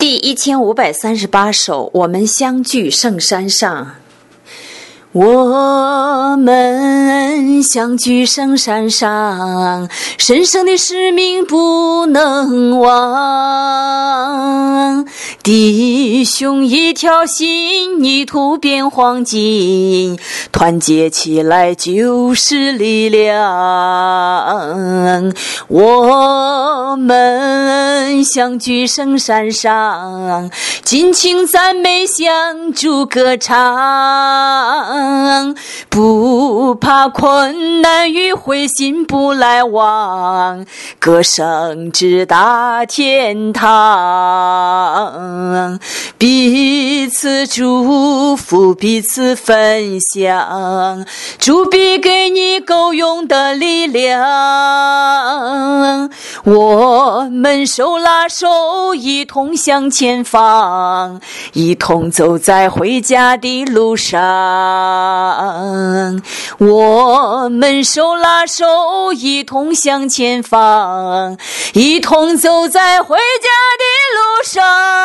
第1538首，我们相聚圣山上。我们相聚圣山上，神圣的使命不能忘。弟兄一条心，一途变黄金，团结起来就是力量。我们相聚圣山上，尽情赞美向主歌唱，不怕困难与灰心不来往，歌声直达天堂，彼此祝福，彼此分享，主必给你够用的力量。我们手拉手一同向前方，一同走在回家的路上。我们手拉手一同向前方，一同走在回家的路上。